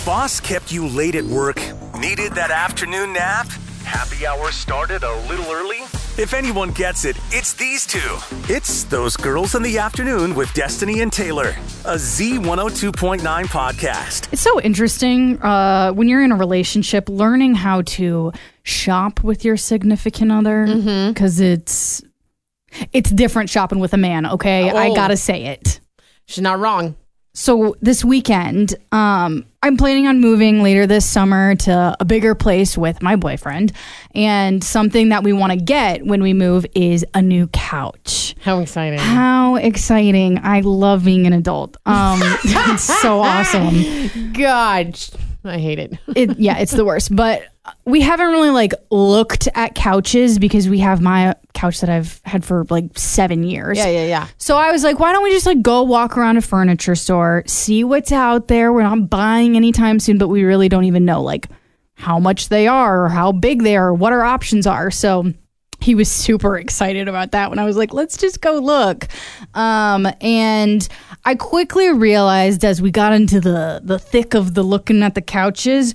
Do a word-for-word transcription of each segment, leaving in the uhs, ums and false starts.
boss kept you late at work? Needed that afternoon nap? Happy hour started a little early? If anyone gets it, it's these two. It's Those Girls in the Afternoon with Destiny and Taylor, a Z one oh two point nine podcast. It's so interesting uh, when you're in a relationship, learning how to shop with your significant other, because mm-hmm. it's it's different shopping with a man, okay? Oh. I gotta say it. She's not wrong. So this weekend, um, I'm planning on moving later this summer to a bigger place with my boyfriend. And something that we want to get when we move is a new couch. How exciting. How exciting. I love being an adult. Um, it's so awesome. God, I hate it. it. Yeah, it's the worst. But we haven't really like looked at couches because we have my couch that I've had for like seven years. Yeah, yeah, yeah. So I was like, why don't we just like go walk around a furniture store, see what's out there. We're not buying anytime soon, but we really don't even know like how much they are or how big they are or what our options are. So he was super excited about that when I was like, let's just go look. Um, and I quickly realized as we got into the, the thick of the looking at the couches,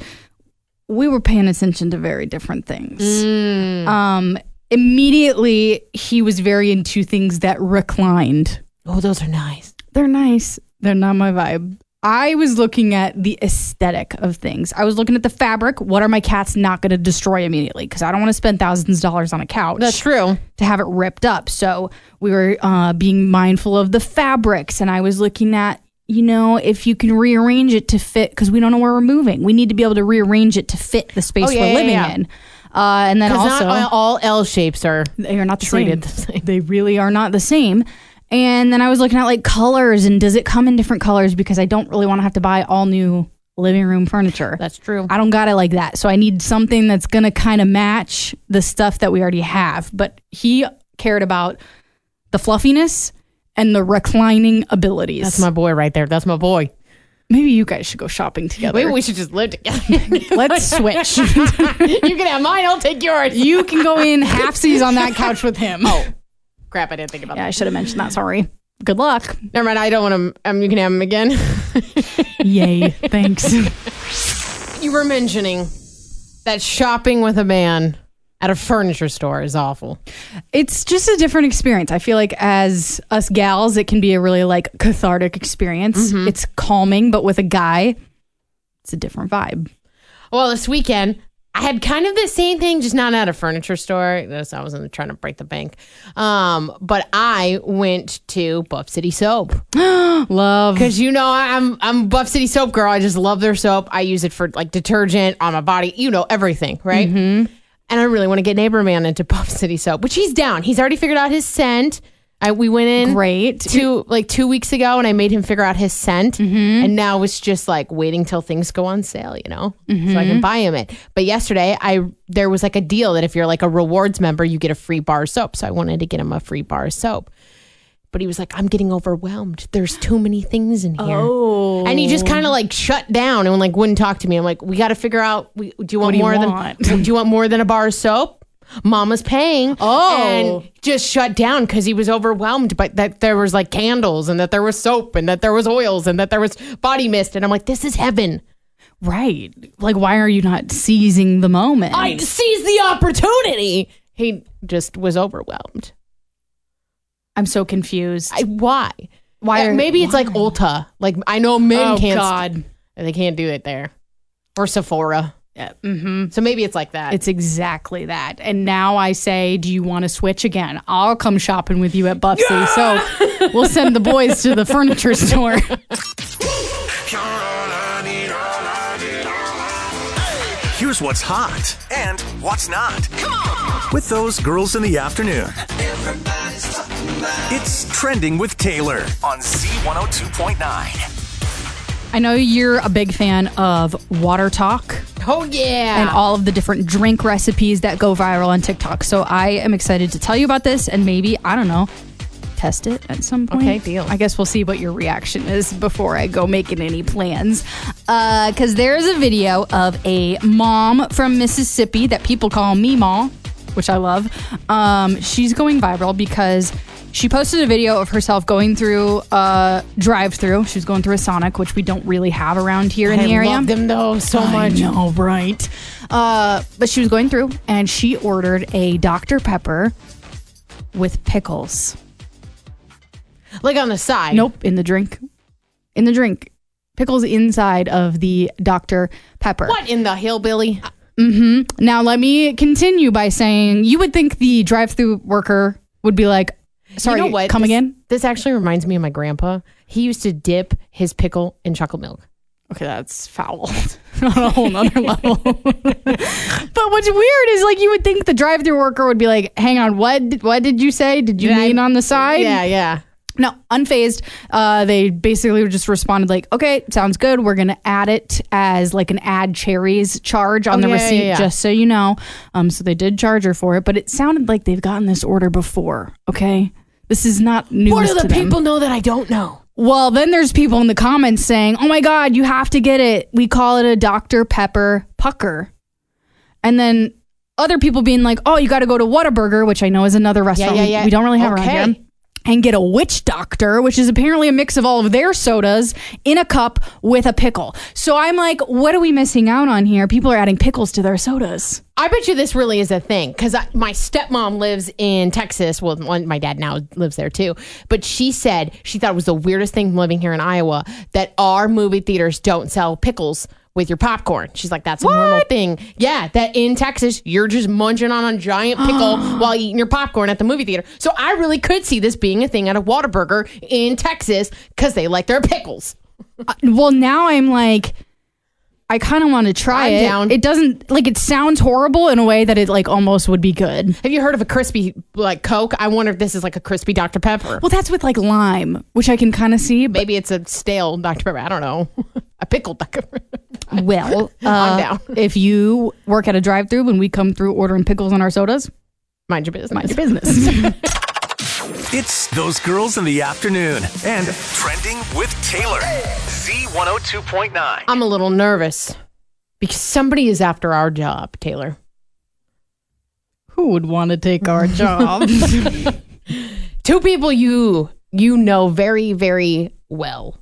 we were paying attention to very different things. Mm. Um, immediately, he was very into things that reclined. Oh, those are nice. They're nice. They're not my vibe. I was looking at the aesthetic of things. I was looking at the fabric. What are my cats not going to destroy immediately? Because I don't want to spend thousands of dollars on a couch. That's true. To have it ripped up. So we were uh, being mindful of the fabrics. And I was looking at, you know, if you can rearrange it to fit, because we don't know where we're moving. We need to be able to rearrange it to fit the space oh, yeah, we're yeah, living yeah. in. Uh, and then also, not all L shapes are they are not the treated same. the same. They really are not the same. And then I was looking at like colors and does it come in different colors, because I don't really want to have to buy all new living room furniture. That's true. I don't got it like that. So I need something that's going to kind of match the stuff that we already have. But he cared about the fluffiness and the reclining abilities. That's my boy right there. That's my boy. Maybe you guys should go shopping together. Maybe we should just live together. Let's switch. You can have mine. I'll take yours. You can go in halfsies on that couch with him. Oh, crap. I didn't think about yeah, that. I should have mentioned that. Sorry. Good luck. Never mind. I don't want him. Um, you can have him again. Yay. Thanks. You were mentioning that shopping with a man at a furniture store is awful. It's just a different experience. I feel like as us gals, it can be a really like cathartic experience. Mm-hmm. It's calming, but with a guy, it's a different vibe. Well, this weekend, I had kind of the same thing, just not at a furniture store. This, I wasn't trying to break the bank. Um, but I went to Buff City Soap. Love. Because, you know, I'm I'm Buff City Soap girl. I just love their soap. I use it for like detergent on my body. You know, everything, right? Mm-hmm. And I really want to get Neighbor Man into Buff City Soap, which he's down. He's already figured out his scent. I, we went in Great. two like two weeks ago, and I made him figure out his scent. Mm-hmm. And now it's just like waiting till things go on sale, you know, mm-hmm. so I can buy him it. But yesterday, I there was like a deal that if you're like a rewards member, you get a free bar of soap. So I wanted to get him a free bar of soap. But he was like, I'm getting overwhelmed. There's too many things in here. Oh. And he just kind of like shut down and like wouldn't talk to me. I'm like, we got to figure out, we, do you want do you more want? than do you want more than a bar of soap? Mama's paying. Oh. And just shut down because he was overwhelmed. But that there was like candles and that there was soap and that there was oils and that there was body mist. And I'm like, this is heaven. Right. Like, why are you not seizing the moment? I seized the opportunity. He just was overwhelmed. I'm so confused. I, why? Why? Are, Maybe it's why? like Ulta. Like I know men oh, can't. God. They can't do it there. Or Sephora. Yeah. Mm-hmm. So maybe it's like that. It's exactly that. And now I say, do you want to switch again? I'll come shopping with you at Buff City. So we'll send the boys to the furniture store. Here's what's hot and what's not. Come on! With Those Girls in the Afternoon. It's Trending with Taylor on Z one oh two point nine. I know you're a big fan of Water Talk. Oh, yeah. And all of the different drink recipes that go viral on TikTok. So I am excited to tell you about this and maybe, I don't know, test it at some point. Okay, deal. I guess we'll see what your reaction is before I go making any plans. Because uh, there's a video of a mom from Mississippi that people call Meemaw, which I love. Um, she's going viral because She posted a video of herself going through a drive-through. She was going through a Sonic, which we don't really have around here in I the area. I love them though so I much. I know, right? Uh, but she was going through, and she ordered a Doctor Pepper with pickles. Like on the side. Nope, in the drink. In the drink. Pickles inside of the Doctor Pepper. What in the hillbilly? Mm-hmm. Now, let me continue by saying you would think the drive-thru worker would be like, sorry, you know what? come this, again? This actually reminds me of my grandpa. He used to dip his pickle in chocolate milk. Okay, that's foul on a whole nother level. But what's weird is like you would think the drive-thru worker would be like, hang on, what, what did you say? Did you Did mean I- on the side? Yeah, yeah. No, unfazed. Uh, they basically just responded like, okay, sounds good. We're going to add it as like an add cherries charge on Oh, the yeah, receipt, yeah, yeah. just so you know. Um, so they did charge her for it, but it sounded like they've gotten this order before. Okay. This is not news What do to the them. people know that I don't know? Well, then there's people in the comments saying, oh my God, you have to get it. We call it a Doctor Pepper Pucker. And then other people being like, oh, you got to go to Whataburger, which I know is another restaurant yeah, we- yeah. we don't really have Okay. around here. And get a Witch Doctor, which is apparently a mix of all of their sodas in a cup with a pickle. So I'm like, what are we missing out on here? People are adding pickles to their sodas. I bet you this really is a thing because my stepmom lives in Texas. Well, one, my dad now lives there too. But she said she thought it was the weirdest thing living here in Iowa that our movie theaters don't sell pickles with your popcorn. She's like, that's a normal thing. Yeah, that in Texas, you're just munching on a giant pickle while eating your popcorn at the movie theater. So I really could see this being a thing at a Whataburger in Texas because they like their pickles. Uh, well, now I'm like, I kind of want to try I'm it. down. It doesn't, like, it sounds horrible in a way that it, like, almost would be good. Have you heard of a crispy, like, Coke? I wonder if this is like a crispy Doctor Pepper. Well, that's with, like, lime, which I can kind of see. But, Maybe it's a stale Doctor Pepper. I don't know. A pickled Doctor Pepper. well, uh, I'm down. if you work at a drive-thru when we come through ordering pickles on our sodas, Mind your business. mind your business. It's Those Girls in the Afternoon and Trending with Taylor. Z one oh two point nine. I'm a little nervous because somebody is after our job, Taylor. Who would want to take our job? Two people you you know very, very well.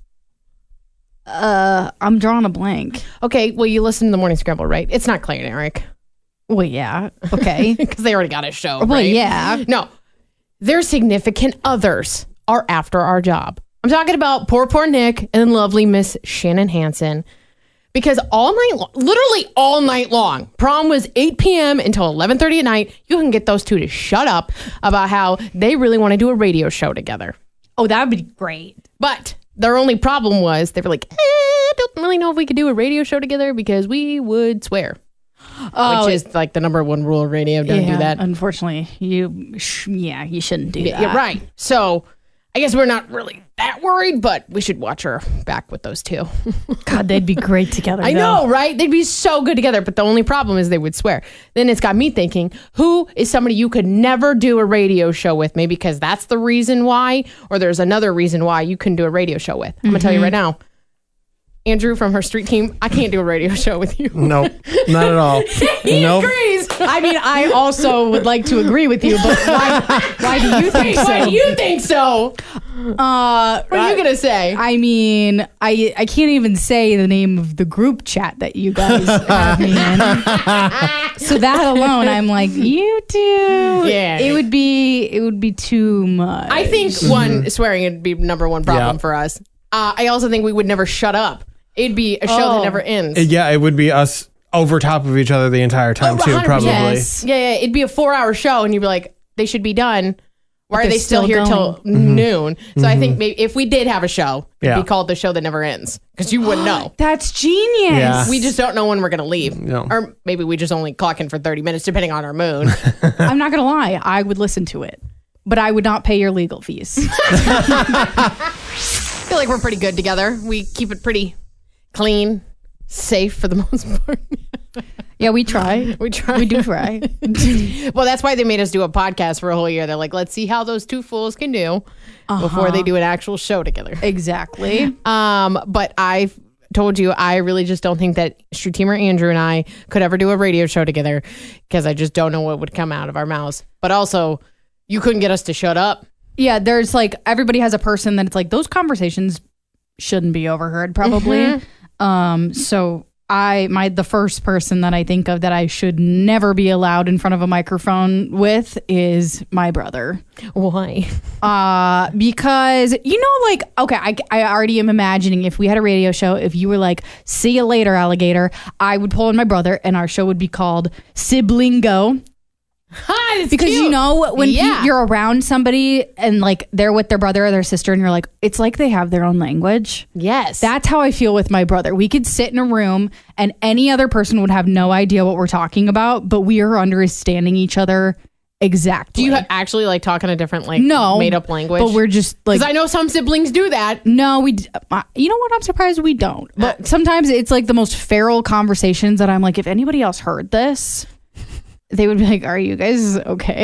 uh, I'm drawing a blank. Okay, well, you listen to the Morning Scramble, right? It's not Clay and Eric Well, yeah. Okay. because they already got a show, Well, right? yeah. No, their significant others are after our job. I'm talking about poor, poor Nick and lovely Miss Shannon Hansen. Because all night long, literally all night long, prom was eight p.m. until eleven thirty at night. You can get those two to shut up about how they really want to do a radio show together. Oh, that would be great. But their only problem was they were like, eh, I don't really know if we could do a radio show together because we would swear. Oh, Which is like the number one rule of radio. Don't yeah, do that. Unfortunately, you, sh- yeah, you shouldn't do that. Yeah, right. So I guess we're not really that worried, but we should watch her back with those two. God, they'd be great together. I though. know, right? They'd be so good together. But the only problem is they would swear. Then it's got me thinking, who is somebody you could never do a radio show with? Maybe because that's the reason why, or there's another reason why you couldn't do a radio show with. I'm going to tell you right now. Andrew from her street team, I can't do a radio show with you. Nope, not at all. He Nope. agrees. I mean, I also would like to agree with you, but why, why do you think so? Why do you think so? Uh, What are you going to say? I mean, I I can't even say the name of the group chat that you guys have me in. So that alone, I'm like, you two. Yeah. It would be it would be too much. I think one, swearing would be number one problem Yeah. for us. Uh, I also think we would never shut up. It'd be a show Oh. that never ends. Yeah, it would be us over top of each other the entire time Oh, too, one hundred probably. percent. Yes. Yeah, yeah. It'd be a four hour show, and you'd be like, they should be done. Why are they're they still, still here till Mm-hmm. noon? So I think maybe if we did have a show, it'd Yeah. be called The Show That Never Ends because you wouldn't know. That's genius. Yeah. We just don't know when we're going to leave. No. Or maybe we just only clock in for thirty minutes, depending on our mood. I'm not gonna lie, I would listen to it, but I would not pay your legal fees. I feel like we're pretty good together. We keep it pretty clean, safe for the most part. Yeah, we try. We try. We do try. Well, that's why they made us do a podcast for a whole year. They're like, let's see how those two fools can do before they do an actual show together. Exactly. Um, but I've told you, I really just don't think that Street Teamer Andrew and I could ever do a radio show together because I just don't know what would come out of our mouths. But also, you couldn't get us to shut up. Yeah, there's like everybody has a person that it's like those conversations shouldn't be overheard probably. Mm-hmm. Um, so I my the first person that I think of that I should never be allowed in front of a microphone with is my brother. Why? Uh, because you know, like okay, I I already am imagining if we had a radio show, if you were like, "See you later, alligator," I would pull in my brother, and our show would be called Siblingo. Hi, because cute. you know when yeah. you, you're around somebody and like they're with their brother or their sister and you're like it's like they have their own language. Yes, that's how I feel with my brother. We could sit in a room and any other person would have no idea what we're talking about, but we are understanding each other exactly. Do you actually like talk in a different like no made up language? But we're just like because I know some siblings do that. No, we. Uh, you know what? I'm surprised we don't. But sometimes it's like the most feral conversations that I'm like, if anybody else heard this, they would be like, are you guys okay?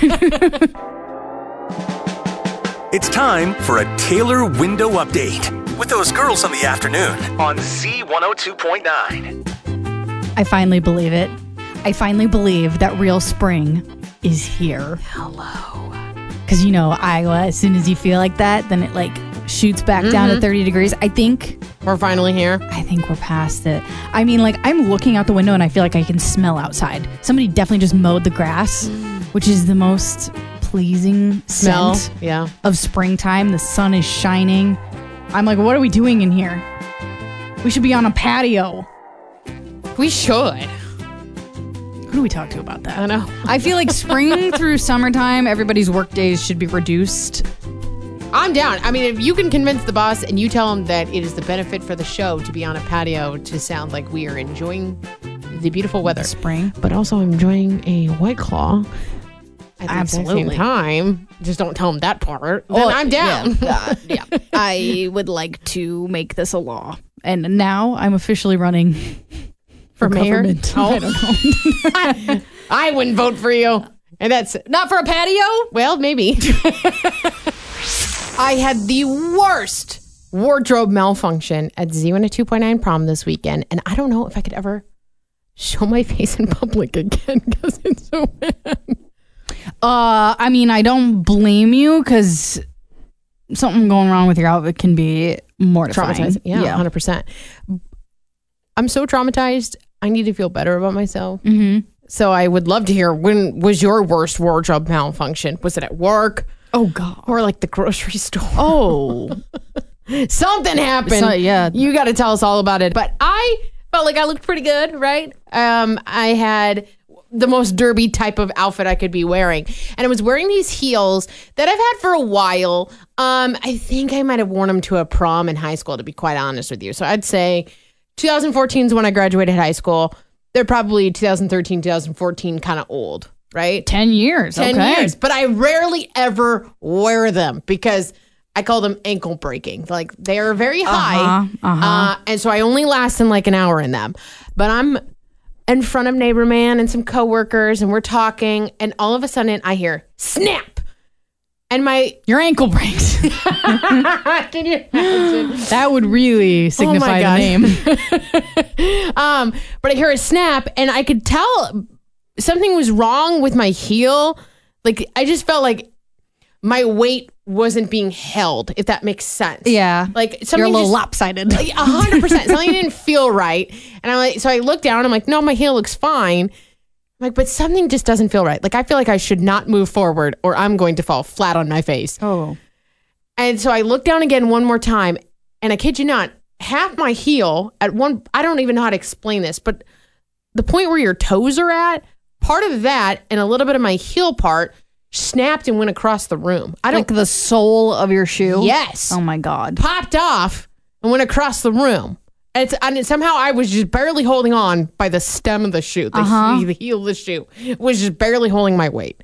It's time for a Taylor window update with those girls in the afternoon on Z one oh two point nine. I finally believe it. I finally believe that real spring is here. Hello. Because, you know, Iowa, as soon as you feel like that, then it like shoots back mm-hmm. down to thirty degrees. I think we're finally here. I think we're past it. I mean, like, I'm looking out the window and I feel like I can smell outside. Somebody definitely just mowed the grass, mm. which is the most pleasing smell scent yeah. of springtime. The sun is shining. I'm like, what are we doing in here? We should be on a patio. We should. Who do we talk to about that? I know. I feel like spring through summertime, everybody's work days should be reduced. I'm down. I mean, if you can convince the boss and you tell him that it is the benefit for the show to be on a patio to sound like we are enjoying the beautiful weather. Spring. But also enjoying a White Claw at the Absolutely. same time. Just don't tell him that part. Then Oh, I'm down. Yeah, uh, yeah. I would like to make this a law. And now I'm officially running for, for mayor. Government. Oh. I don't know. I wouldn't vote for you. And that's Not for a patio? Well, maybe. I had the worst wardrobe malfunction at Z one oh two point nine prom this weekend, and I don't know if I could ever show my face in public again because it's so bad. Uh, I mean, I don't blame you because something going wrong with your outfit can be mortifying. Traumatizing. Yeah, yeah, one hundred percent. I'm so traumatized. I need to feel better about myself. Mm-hmm. So I would love to hear, when was your worst wardrobe malfunction? Was it at work? Oh, God. Or like the grocery store? Oh. Something happened. So, yeah. You got to tell us all about it. But I felt like I looked pretty good, right? Um, I had the most derby type of outfit I could be wearing. And I was wearing these heels that I've had for a while. Um, I think I might have worn them to a prom in high school, to be quite honest with you. So I'd say twenty fourteen is when I graduated high school. They're probably twenty thirteen, twenty fourteen kind of old. Right? ten years. ten okay. years. But I rarely ever wear them because I call them ankle breaking. Like they are very high. Uh-huh, uh-huh. Uh, and so I only last in like an hour in them. But I'm in front of Neighbor Man and some coworkers and we're talking. And all of a sudden I hear snap. And my Your ankle breaks. Can you imagine? That would really signify oh the name. um, but I hear a snap and I could tell something was wrong with my heel. Like, I just felt like my weight wasn't being held, if that makes sense. Yeah. Like, something You're a little just, lopsided. Like, one hundred percent. Something didn't feel right. And I'm like, so I look down, I'm like, no, my heel looks fine. I'm like, but something just doesn't feel right. Like, I feel like I should not move forward or I'm going to fall flat on my face. Oh. And so I look down again one more time, and I kid you not, half my heel at one, I don't even know how to explain this, but the point where your toes are at, part of that and a little bit of my heel part snapped and went across the room. I don't Like the sole of your shoe? Yes. Oh my God. Popped off and went across the room. And, it's, and somehow I was just barely holding on by the stem of the shoe. The, uh-huh. he, the heel of the shoe was just barely holding my weight.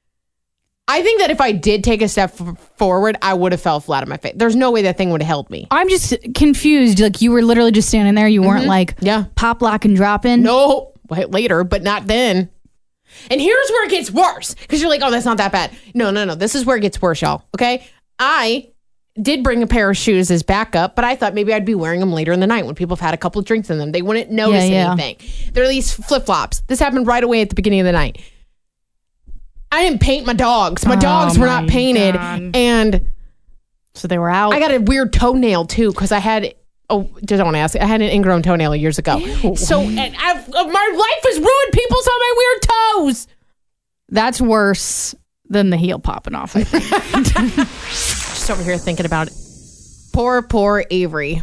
I think that if I did take a step f- forward, I would have fell flat on my face. There's no way that thing would have held me. I'm just confused. Like you were literally just standing there. You mm-hmm. weren't like yeah. pop, lock, and drop in. No. Later, but not then. And here's where it gets worse. Because you're like, oh, that's not that bad. No, no, no. This is where it gets worse, y'all. Okay? I did bring a pair of shoes as backup, but I thought maybe I'd be wearing them later in the night when people have had a couple of drinks in them. They wouldn't notice yeah, yeah. anything. They're these flip-flops. This happened right away at the beginning of the night. I didn't paint my dogs. My Oh dogs were not my painted. God. And So they were out. I got a weird toenail too because I had, oh, just don't want to ask. I had an ingrown toenail years ago. Ew. So and I've, uh, my life has ruined. People saw my weird toes. That's worse than the heel popping off, I think. Just over here thinking about it. Poor, poor Avery.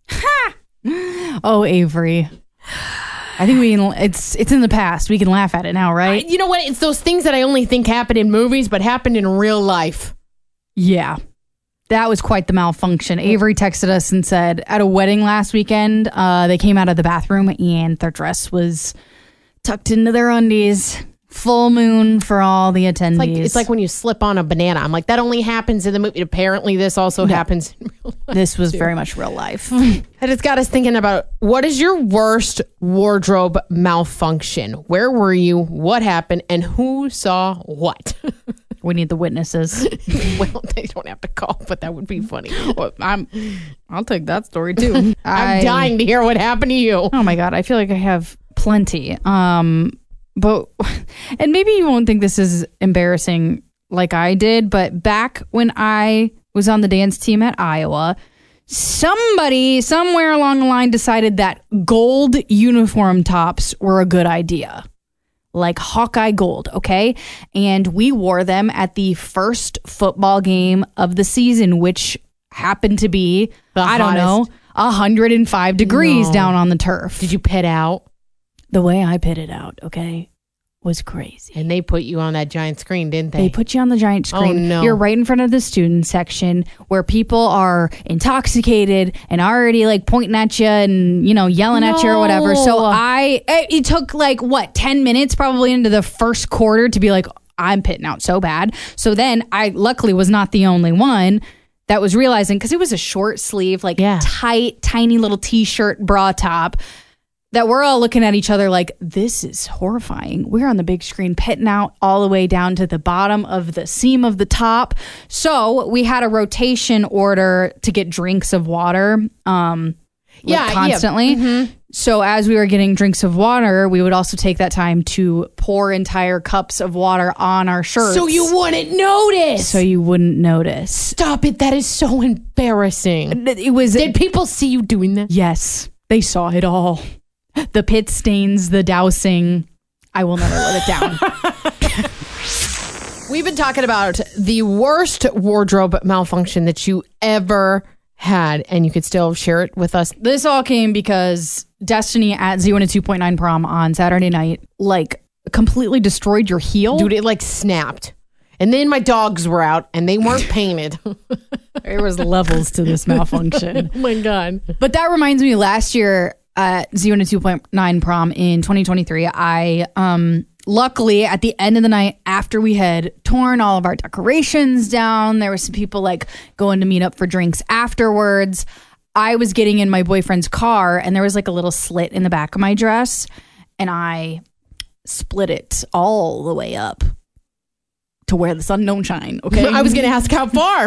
Oh, Avery. I think we can, it's it's in the past. We can laugh at it now, right? You know what? It's those things that I only think happen in movies, but happened in real life. Yeah. That was quite the malfunction. Avery texted us and said at a wedding last weekend, uh, they came out of the bathroom and their dress was tucked into their undies. Full moon for all the attendees. Like it's like when you slip on a banana. I'm like, that only happens in the movie. Apparently, this also No. happens in real life. This was very much real life. And it's got us thinking about what is your worst wardrobe malfunction? Where were you? What happened? And who saw what? We need the witnesses. Well, they don't have to call, but that would be funny. Well, I'm, I'll take that story too. I'm I- dying to hear what happened to you. Oh my God. I feel like I have plenty. Um, but, and maybe you won't think this is embarrassing like I did, but back when I was on the dance team at Iowa, somebody somewhere along the line decided that gold uniform tops were a good idea. Like Hawkeye gold, okay? And we wore them at the first football game of the season, which happened to be, The I don't know, one hundred five degrees No. down on the turf. Did you pit out? The way I pitted out, okay, was crazy. And they put you on that giant screen, didn't they? They put you on the giant screen. Oh, no. You're right in front of the student section where people are intoxicated and already like pointing at you and, you know, yelling at you or whatever. So No. I, it it took like what, ten minutes probably into the first quarter to be like, I'm pitting out so bad. So then I luckily was not the only one that was realizing, because it was a short sleeve, like Yeah. tight, tiny little t-shirt bra top, that we're all looking at each other like, this is horrifying. We're on the big screen pitting out all the way down to the bottom of the seam of the top. So we had a rotation order to get drinks of water um, like Yeah, yeah. constantly. So as we were getting drinks of water, we would also take that time to pour entire cups of water on our shirts. So you wouldn't notice. So you wouldn't notice. Stop it. That is so embarrassing. It was... Did people see you doing that? Yes, they saw it all. The pit stains, the dousing. I will never let it down. We've been talking about the worst wardrobe malfunction that you ever had, and you could still share it with us. This all came because Destiny at Z one oh two point nine prom on Saturday night, like, completely destroyed your heel. Dude, it like snapped. And then my dogs were out, and they weren't painted. There was levels to this malfunction. Oh my God. But that reminds me, last year at Z one oh two point nine prom in twenty twenty-three, I um luckily at the end of the night, after we had torn all of our decorations down, there were some people like going to meet up for drinks afterwards. I was getting in my boyfriend's car and there was like a little slit in the back of my dress and I split it all the way up to where the sun don't shine. Okay. I was going to ask how far.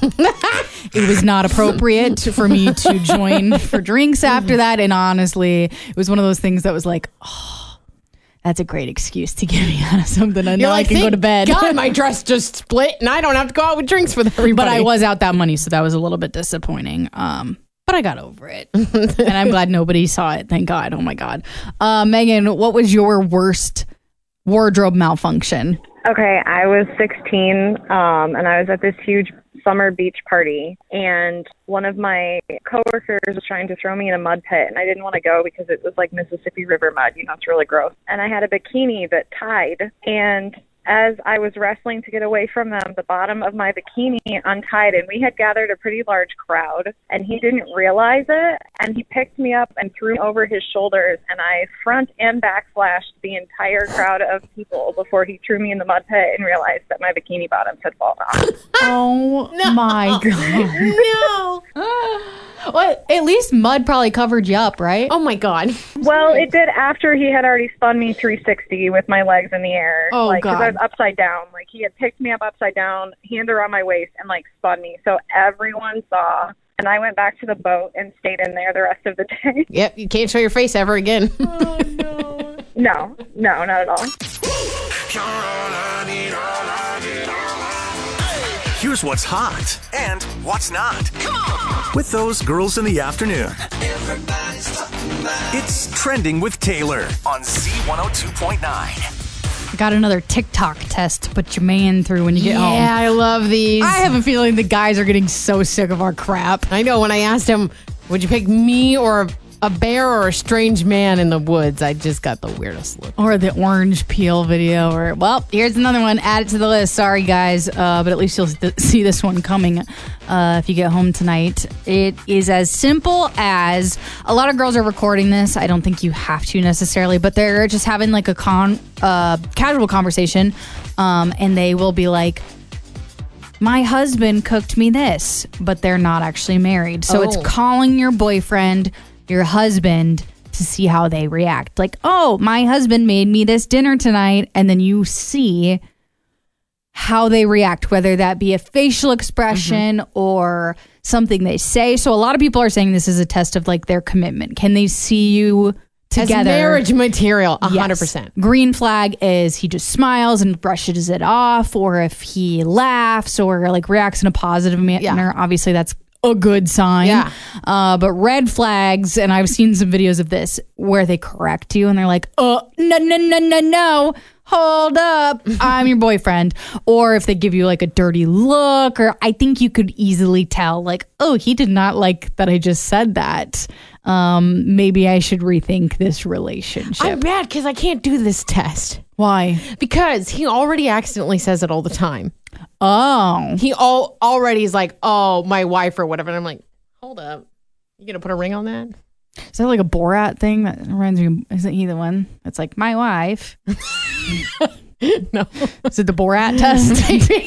It was not appropriate for me to join for drinks after that. And honestly, it was one of those things that was like, oh, that's a great excuse to get me out of something. I know I can go to bed. God, my dress just split and I don't have to go out with drinks with everybody. But I was out that money, so that was a little bit disappointing. Um, but I got over it. And I'm glad nobody saw it. Thank God. Oh my God. Uh, Megan, what was your worst wardrobe malfunction? Okay, I was sixteen, um, and I was at this huge summer beach party, and one of my coworkers was trying to throw me in a mud pit, and I didn't want to go because it was like Mississippi River mud, you know, it's really gross. And I had a bikini that tied, and as I was wrestling to get away from them, the bottom of my bikini untied, and we had gathered a pretty large crowd, and he didn't realize it, and he picked me up and threw me over his shoulders, and I front and back flashed the entire crowd of people before he threw me in the mud pit and realized that my bikini bottoms had fallen off. Oh my God. No. Well, at least mud probably covered you up, right? Oh my God. Well, it did after he had already spun me three sixty with my legs in the air. Oh, like, 'cause God. I was upside down. Like, he had picked me up upside down, hand around my waist, and, like, spun me. So everyone saw. And I went back to the boat and stayed in there the rest of the day. Yep, you can't show your face ever again. No, no, not at all. You're all I need, all Here's what's hot and what's not with those girls in the afternoon. It's Trending with Taylor on Z one oh two point nine. Got another TikTok test to put your man through when you get yeah, home. I love these. I have a feeling the guys are getting so sick of our crap. I know when I asked him, would you pick me or a bear or a strange man in the woods? I just got the weirdest look. Or the orange peel video. Or, well, here's another one. Add it to the list. Sorry, guys. Uh, but at least you'll th- see this one coming uh, if you get home tonight. It is as simple as a lot of girls are recording this. I don't think you have to necessarily, but they're just having like a con uh, casual conversation. Um, and they will be like, my husband cooked me this, but they're not actually married. So Oh. it's calling your boyfriend, your husband, to see how they react. Like, oh, my husband made me this dinner tonight. And then you see how they react, whether that be a facial expression mm-hmm. or something they say. So a lot of people are saying this is a test of like their commitment. Can they see you together? As marriage material, one hundred percent. Yes. Green flag is he just smiles and brushes it off, or if he laughs or like reacts in a positive manner. Yeah. Obviously, that's a good sign. Yeah. Uh, but red flags, and I've seen some videos of this where they correct you and they're like, oh, no, no, no, no, no. Hold up. I'm your boyfriend. Or if they give you like a dirty look, or I think you could easily tell like, oh, he did not like that I just said that. Um, maybe I should rethink this relationship. I'm mad because I can't do this test. Why? Because he already accidentally says it all the time. Oh. He all already is like, oh, my wife or whatever. And I'm like, hold up. You going to put a ring on that? Is that like a Borat thing? That reminds me, isn't he the one that's like, my wife? No. Is it the Borat test?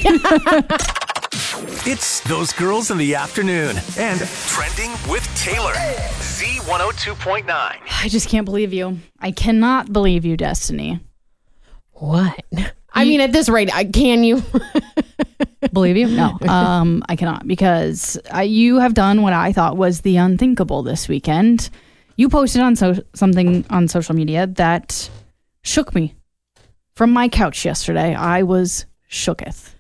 It's those girls in the afternoon and Trending with Taylor. Z one oh two point nine. I just can't believe you. I cannot believe you, Destiny. What? I mean, at this rate, I, can you? Believe you? No, um, I cannot, because uh, you have done what I thought was the unthinkable this weekend. You posted on so- something on social media that shook me. From my couch yesterday, I was shooketh.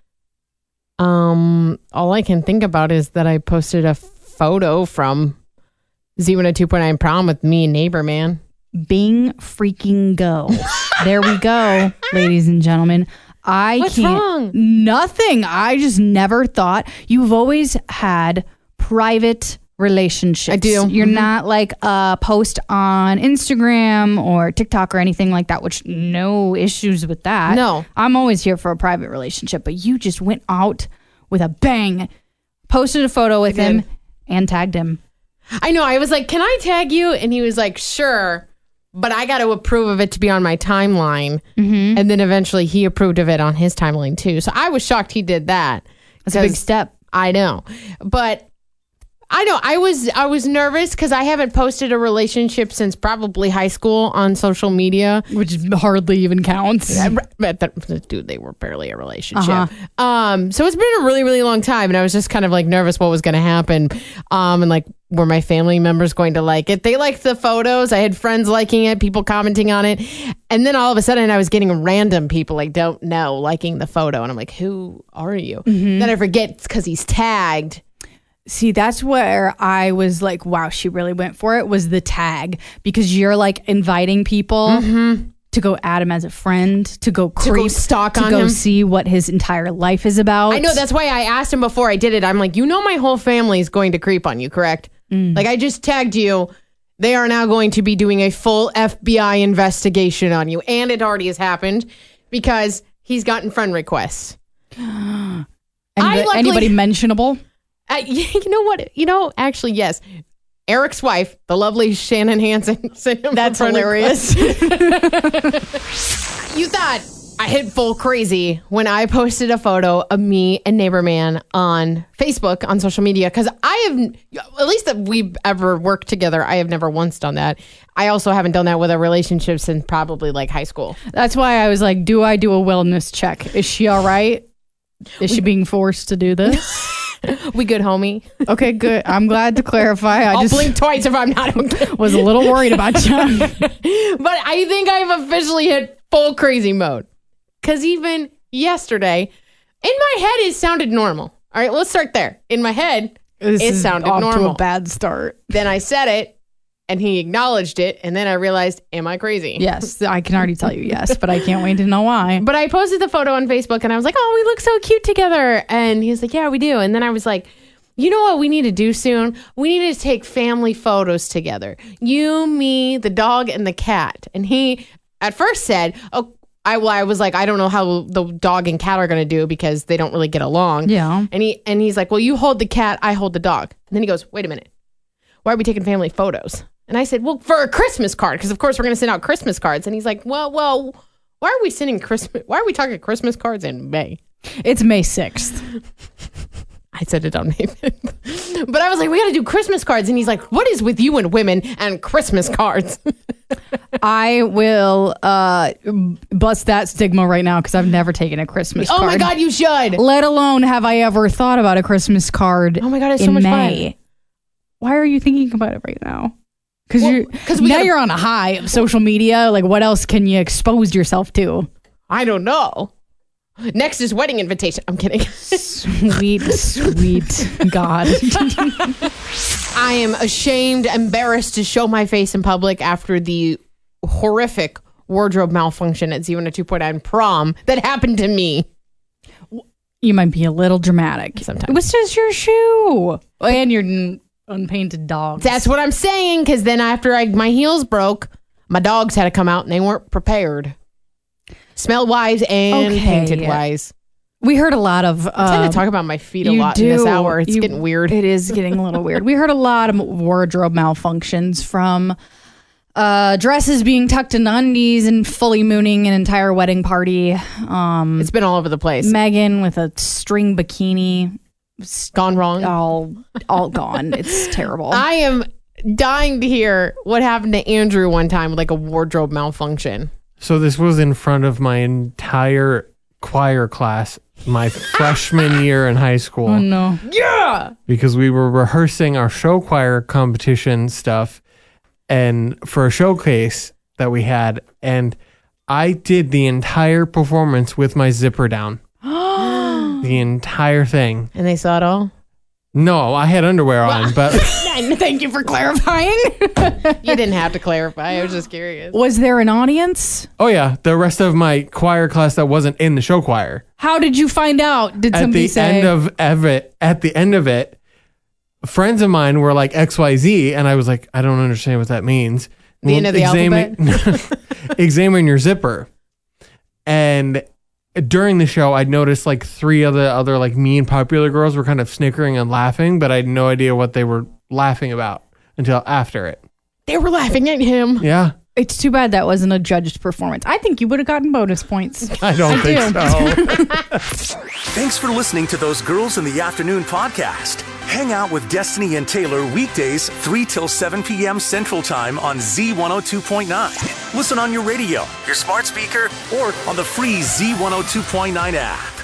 Um, all I can think about is that I posted a photo from Z one oh two point nine prom with me and neighbor man. Bing freaking go. There we go, ladies and gentlemen. I What's can't. wrong? Nothing. I just never thought. You've always had private relationships. I do. You're Mm-hmm. not like a post on Instagram or TikTok or anything like that, which no issues with that. No. I'm always here for a private relationship, but you just went out with a bang, posted a photo with I him, did. and tagged him. I know. I was like, can I tag you? And he was like, sure. But I got to approve of it to be on my timeline. Mm-hmm. And then eventually he approved of it on his timeline too. So I was shocked he did that. That's a big step. I know. But I know I was I was nervous because I haven't posted a relationship since probably high school on social media. Which hardly even counts. But that, dude, they were barely a relationship. Uh-huh. Um, so it's been a really, really long time, and I was just kind of like nervous what was going to happen. Um, and like, were my family members going to like it? They liked the photos. I had friends liking it, people commenting on it, and then all of a sudden, I was getting random people I don't know liking the photo, and I'm like, who are you? Mm-hmm. Then I forget it's because he's tagged. See, that's where I was like, wow, she really went for it, was the tag. Because you're like inviting people mm-hmm. to go add him as a friend, to go creep, to go stalk to on go him. see what his entire life is about. I know, that's why I asked him before I did it. I'm like, you know my whole family is going to creep on you, correct? Mm. Like, I just tagged you. They are now going to be doing a full F B I investigation on you. And it already has happened because he's gotten friend requests. Anybody, luckily- anybody mentionable? Uh, you know what? You know, actually, yes. Eric's wife, the lovely Shannon Hansen. sent him That's a friend hilarious. request. You thought I hit full crazy when I posted a photo of me and Neighbor Man on Facebook, on social media, because I have, at least that we've ever worked together, I have never once done that. I also haven't done that with a relationship since probably like high school. That's why I was like, do I do a wellness check? Is she all right? Is she being forced to do this? We good, homie? Okay, good. I'm glad to clarify. I I'll just blink twice if I'm not okay. was a little worried about you. But I think I've officially hit full crazy mode. Because even yesterday, in my head, it sounded normal. All right, let's start there. In my head, This it is sounded off normal. to a bad start. Then I said it, and he acknowledged it, and then I realized, am I crazy? Yes, I can already tell you yes, but I can't wait to know why. But I posted the photo on Facebook, and I was like, oh, we look so cute together. And he's like, yeah, we do. And then I was like, you know what we need to do soon? We need to take family photos together. You, me, the dog, and the cat. And he at first said, oh, I, well, I was like, I don't know how the dog and cat are going to do because they don't really get along. Yeah. And he and he's like, well, you hold the cat, I hold the dog. And then he goes, wait a minute. Why are we taking family photos? And I said, well, for a Christmas card, because of course we're going to send out Christmas cards. And he's like, well, well, why are we sending Christmas? Why are we talking Christmas cards in May? It's May sixth. I said it on May fifth. But I was like, we got to do Christmas cards. And he's like, what is with you and women and Christmas cards? I will uh, bust that stigma right now because I've never taken a Christmas Oh card. my God, you should. Let alone have I ever thought about a Christmas card. Oh my God, it's in so much May. fun. Why are you thinking about it right now? Because Well, you're 'cause we now gotta- you're on a high of social media. Like, what else can you expose yourself to? I don't know. Next is wedding invitation. I'm kidding. Sweet, sweet God. I am ashamed, embarrassed to show my face in public after the horrific wardrobe malfunction at Z one oh two point nine prom that happened to me. You might be a little dramatic. Sometimes. It was just your shoe and your n- unpainted dogs. That's what I'm saying, because then after I, my heels broke, my dogs had to come out and they weren't prepared. Smell wise and Okay. painted wise. We heard a lot of. Uh, I tend to talk about my feet a you lot in this do. hour. It's You- getting weird. It is getting a little weird. We heard a lot of wardrobe malfunctions from uh, dresses being tucked in undies and fully mooning an entire wedding party. Um, It's been all over the place. Megan with a string bikini, Gone wrong. all all gone. It's terrible. I am dying to hear what happened to Andrew one time with like a wardrobe malfunction. So this was in front of my entire choir class, my freshman year in high school, oh no! Yeah. because we were rehearsing our show choir competition stuff and for a showcase that we had. And I did the entire performance with my zipper down. The entire thing. And they saw it all? No, I had underwear on, but Thank you for clarifying. You didn't have to clarify. I was just curious. Was there an audience? oh yeah, the rest of my choir class that wasn't in the show choir. How did you find out? Did At somebody the say? end of, of it, at the end of it, friends of mine were like X Y Z, and I was like, I don't understand what that means. The end of the examine, examine your zipper. And during the show, I'd noticed like three of the other like mean popular girls were kind of snickering and laughing, but I had no idea what they were laughing about until after it. They were laughing at him. Yeah, It's too bad that wasn't a judged performance. I think you would have gotten bonus points. I don't think do. so. Thanks for listening to Those Girls in the Afternoon podcast. Hang out with Destiny and Taylor weekdays three till seven p.m. Central Time on Z one oh two point nine. Listen on your radio, your smart speaker, or on the free Z one oh two point nine app.